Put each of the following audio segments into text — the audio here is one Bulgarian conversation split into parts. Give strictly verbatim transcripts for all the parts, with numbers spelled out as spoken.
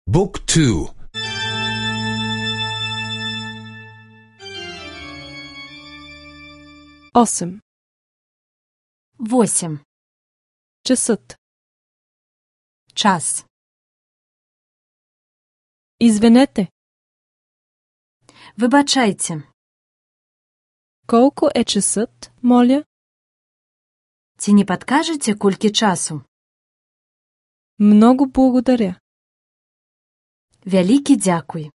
Book two. осем. Восемь. Часът. Час. Извинете, Вибачайте. колко е часът, моля? Ці не підкажете, колькі часу? Много благодаря. Вялікі дякуй.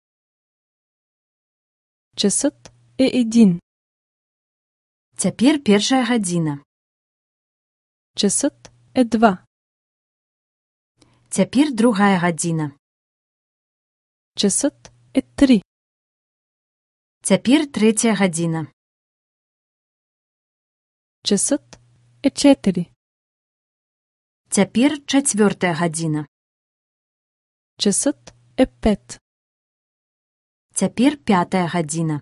Часът е един. Цяпер першая гадзіна. Часът е два. Цяпер другая гадзіна. Часът е три. Цяпер третя гадзіна. Часът е четири. Цяпер чацвёртая гадзіна. Часът е пет. Цяпер пятая гадзіна.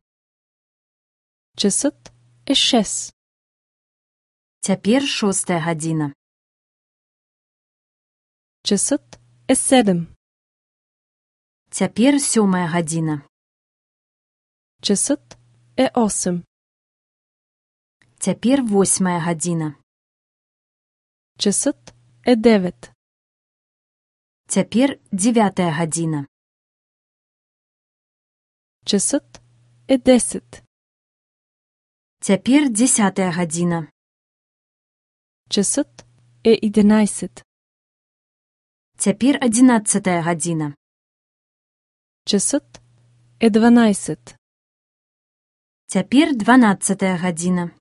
Часът е шест. Цяпер шостая гадзіна. Часът е седем. Цяпер сьомая гадзіна. Часът е осем. Цяпер восьмая гадзіна. Часът е девет. Цяпер дзевятая гадзіна. Часът е десет. Цяпер дзесятая гадзіна. Часът е единайсет. Цяпер адзінаццатая гадзіна. Часът е дванайсет. Цяпер дванаццатая гадзіна.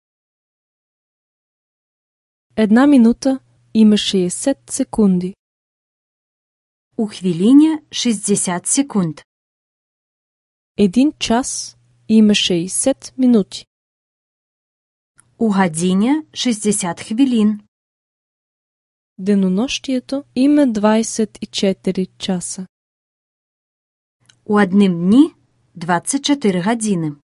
Една минута има шестдесет секунди. У хвилині шістдесят секунд. Един час има шестдесет минути. У гадзіні шістдесят хвилин. Денонощието има двайсет и четири часа. У адним дні двадцять чотири гадзіни.